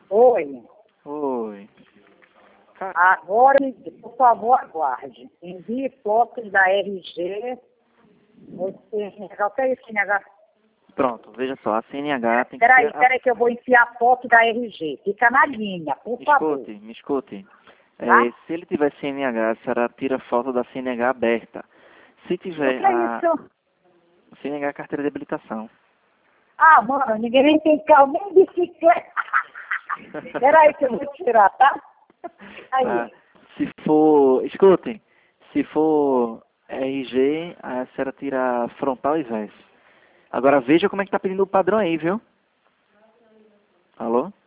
Oi. Oi. Agora, por favor, aguarde. Envie fotos da RG. O que é isso, CNH? Pronto, veja só, a CNH tem que Peraí, ser... peraí que eu vou enfiar a foto da RG. Fica na linha, por favor. Me escute. Tá? Se ele tiver CNH, a senhora tira foto da CNH aberta. Se O que tiver é a isso? CNH é carteira de habilitação. Ah, mano, ninguém nem tem carro, nem bicicleta. Peraí que eu vou tirar, tá? Aí. Tá? Se for... Escutem. Se for RG, a senhora tira frontal e verso. Agora veja como é que tá pedindo o padrão aí, viu? Alô?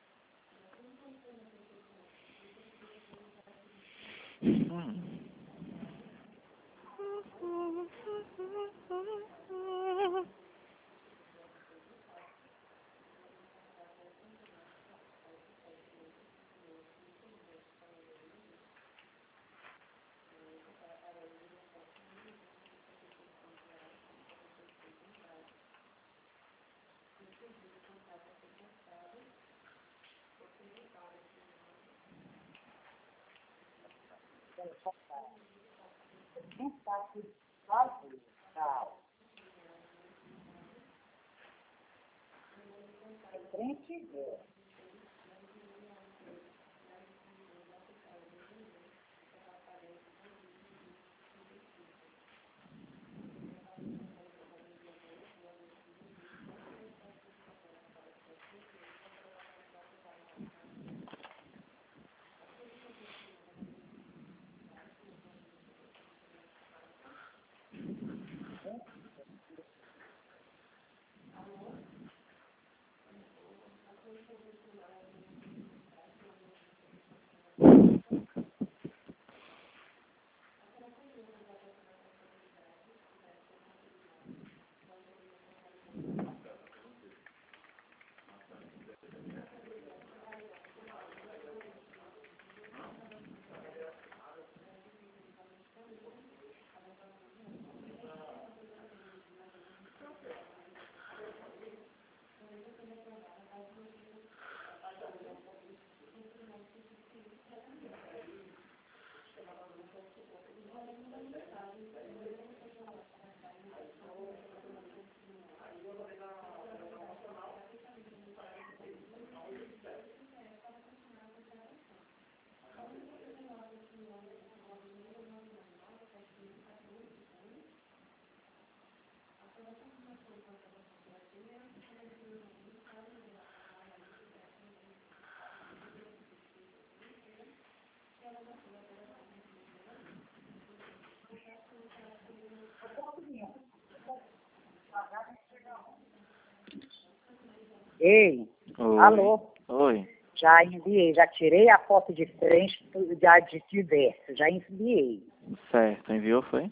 Ei, Oi. alô? Oi. Já enviei, já tirei a foto de frente já de verso, já enviei. Certo, enviou, foi?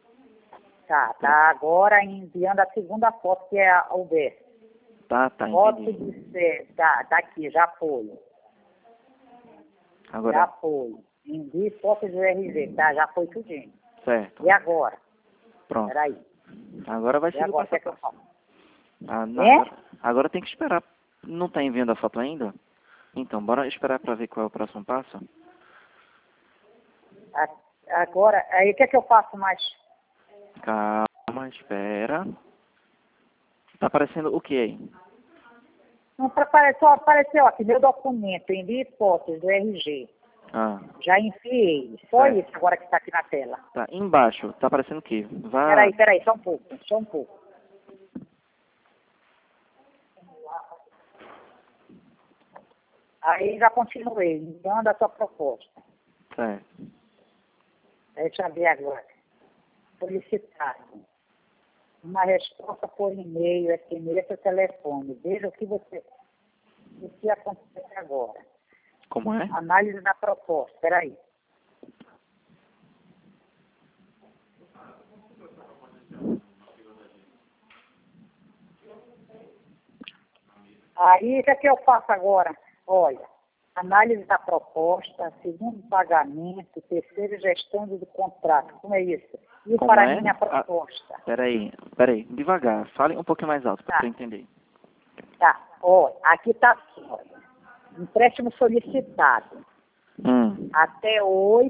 Tá agora enviando a segunda foto, que é o verso. Tá, Foto entendi. de verso, tá aqui, já foi. Já Agora, foi. Envie foto do RG, tá? Já foi tudinho. certo. E agora? Pronto. Peraí. Agora vai E seguir o agora, o passo que a é que eu passo. faço? Ah, não, É? agora tem que esperar. Não tá enviando a foto ainda? Então, bora esperar pra ver qual é o próximo passo? Agora, aí o que é que eu faço mais? Calma, espera. Tá aparecendo o que aí? Não, só apareceu aqui, meu documento, envie fotos do RG. Ah, Já enviei. Só certo. isso agora que está aqui na tela. Tá, embaixo, tá aparecendo o quê? Vá... Peraí, só um pouco. Aí já continuei, enviando a sua proposta. Certo. Deixa eu ver agora. Solicitado. Uma resposta por e-mail, SMS ou telefone. Veja o que acontece agora. Como é? Análise da proposta. Peraí. Aí, o que é que eu faço agora? Olha, análise da proposta, segundo pagamento, terceiro gestão do contrato. Como é isso? E Como para é? mim a proposta. Peraí, devagar. Fale um pouquinho mais alto para eu entender. Tá. Olha, aqui está assim, olha. empréstimo solicitado. Hum. Até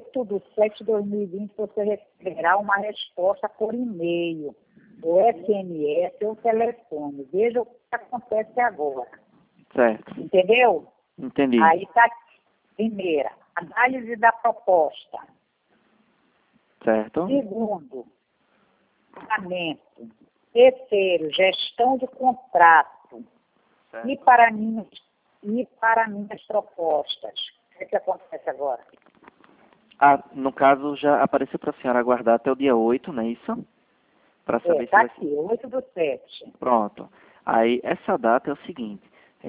8/7/2020 você receberá uma resposta por e-mail, ou SMS ou telefone. Veja o que acontece agora. Certo. Entendeu? Entendi. Aí está primeira, análise da proposta. Certo. Segundo, pagamento. Terceiro, gestão de contrato. Certo. E para minhas propostas. O que acontece agora? Ah, no caso, já apareceu para a senhora aguardar até o dia 8, não é isso? Para saber se Está vai aqui, 8/7. Pronto. Aí, essa data é o seguinte.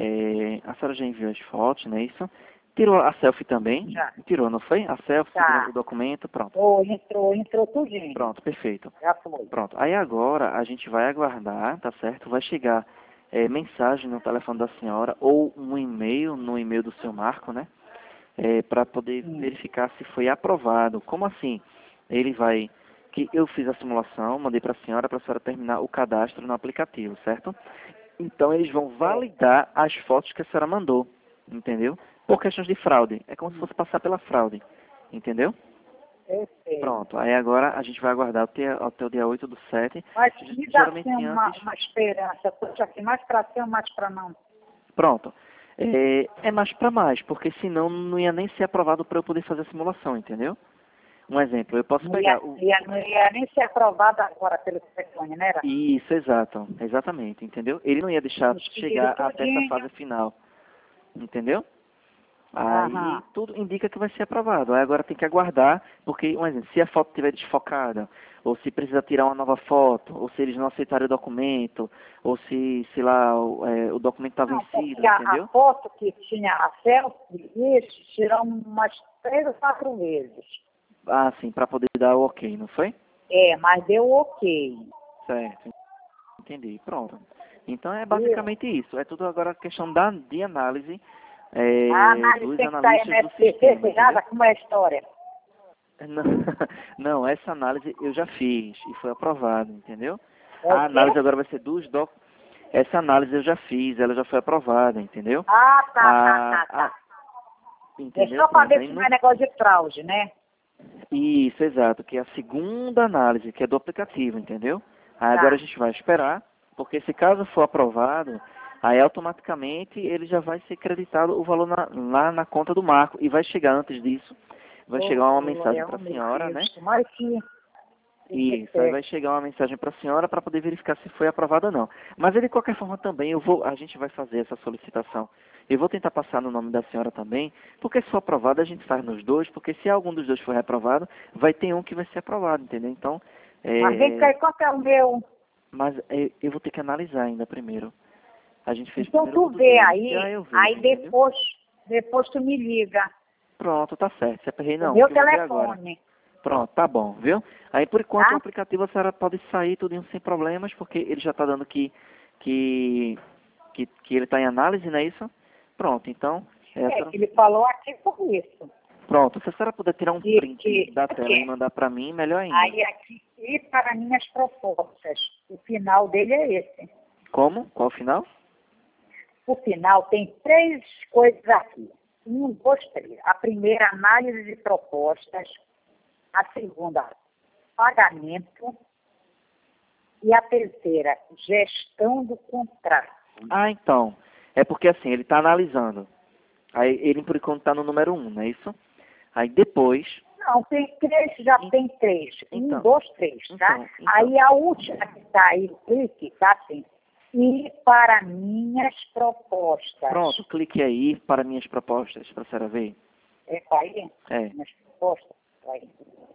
A senhora já enviou as fotos, não é isso? Tirou a selfie também? Já. Tirou, não foi? A selfie, Tá. o documento, pronto. Entrou tudinho. Pronto, perfeito. Já foi. Pronto. Aí agora a gente vai aguardar, tá certo? Vai chegar mensagem no telefone da senhora ou um e-mail, no e-mail do seu Marco, né? Para poder verificar se foi aprovado. Como assim? Ele vai... que eu fiz a simulação, mandei para a senhora terminar o cadastro no aplicativo, certo? Então eles vão validar as fotos que a senhora mandou, entendeu? Por questões de fraude. É como se fosse passar pela fraude, entendeu? Eu sei. Pronto. Aí agora a gente vai aguardar até o dia 8/7. Mas me dá Geralmente assim, uma antes... esperança. Puxa aqui, mais para ser ou mais para não? Pronto. É mais para mais, porque senão não ia nem ser aprovado para eu poder fazer a simulação, entendeu? Um exemplo, eu posso Não ia, pegar o... não ia nem ser aprovado agora pelo telefone, né? Isso, exato. Exatamente, entendeu? Ele não ia deixar chegar até essa fase final, entendeu? Aí Aham. tudo indica que vai ser aprovado. Aí agora tem que aguardar, porque, um exemplo, se a foto estiver desfocada, ou se precisa tirar uma nova foto, ou se eles não aceitarem o documento, ou se, sei lá, o documento está Não, vencido, porque entendeu? a foto que tinha a selfie, eles tiram umas 3 ou 4 vezes. Ah, sim, para poder dar o ok, não foi? Mas deu ok. Certo, entendi. Pronto. Então é Viu? basicamente isso. É tudo agora questão de análise A análise dos tem que estar analistas do MSPC, sistema, nada entendeu? como é a história. Não, não, essa análise eu já fiz e foi aprovado, entendeu? É A o análise quê? agora vai ser Essa análise eu já fiz, ela já foi aprovada, entendeu? Tá. É Entendeu? só para Pronto, ver aí se não é no... negócio de fraude, né? Isso, exato, que é a segunda análise, que é do aplicativo, entendeu? Aí agora a Tá. gente vai esperar, porque se caso for aprovado, aí automaticamente ele já vai ser creditado o valor lá na conta do Marco, e vai chegar antes disso, vai chegar uma mensagem para a senhora, né? Mas que... Isso, aí vai chegar uma mensagem para a senhora para poder verificar se foi aprovado ou não. Mas de qualquer forma também a gente vai fazer essa solicitação. Eu vou tentar passar no nome da senhora também, porque se for aprovado a gente faz nos dois, porque se algum dos dois for reprovado, vai ter um que vai ser aprovado, entendeu? Então, Mas vem cá, quanto é o meu? mas eu vou ter que analisar ainda primeiro. A gente fez Então primeiro tu o do vê dele, e aí, eu vejo, entendeu? depois tu me liga. Pronto, tá certo. Se aperrei O não, meu que eu vou ver agora. telefone. Pronto, tá bom, viu? Aí por enquanto o Tá? aplicativo a senhora pode sair tudo sem problemas, porque ele já está dando que ele está em análise, não é isso? Pronto, então, Ele falou aqui por isso. pronto, se a senhora puder tirar um print da tela e Aqui, mandar para mim, melhor ainda. aí aqui, e para minhas propostas. O final dele é esse. Como? Qual o final? O final tem 3 coisas aqui. 1, 2, 3. A primeira, análise de propostas. A segunda, pagamento. E a terceira, gestão do contrato. Ah, então, é porque assim, ele está analisando. Aí ele por enquanto está no número 1, não é isso? Aí depois... Não, tem 3, já tem 3. 1, Então, 2, 3, tá? então. Aí a última que está aí, o clique, tá assim. E para minhas propostas. Pronto, clique aí para minhas propostas, para a senhora ver. É para aí? É. Minhas propostas. Aí.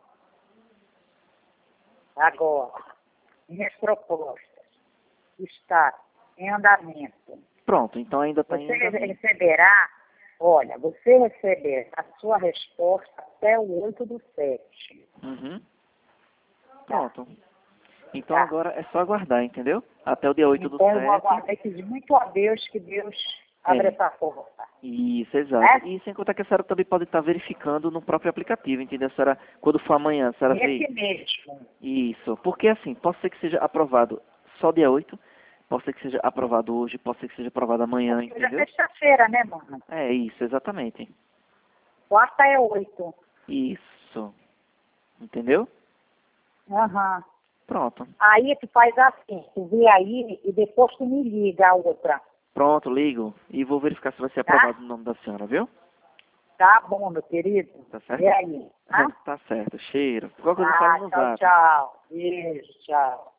Agora, minhas propostas. Está em andamento. Pronto, então ainda está Você em andamento. receberá, olha, você receberá a sua resposta até o 8/7. Uhum. Pronto. Então Tá. agora é só aguardar, entendeu? Até o dia 8 do Então eu vou 7. aguardar e pedir muito a Deus que Deus abra essa porta. Isso, exato. É? E sem contar que a senhora também pode estar verificando no próprio aplicativo, entendeu? A senhora, quando for amanhã, a senhora vê. Esse mesmo. Isso. Porque assim, pode ser que seja aprovado só dia 8, Pode ser que seja aprovado hoje, pode ser que seja aprovado amanhã, Hoje é entendeu? sexta-feira, né, mano? É isso, exatamente. Quarta é 8. Isso. Entendeu? Aham. Pronto. Aí tu faz assim, tu vê aí e depois tu me liga a outra. Pronto, ligo e vou verificar se vai ser Tá? aprovado no nome da senhora, viu? Tá bom, meu querido. Tá certo? E aí? Tá? Tá certo. Cheiro. Qualquer coisa Ah, fala no tchau, zap. tchau. Beijo, tchau.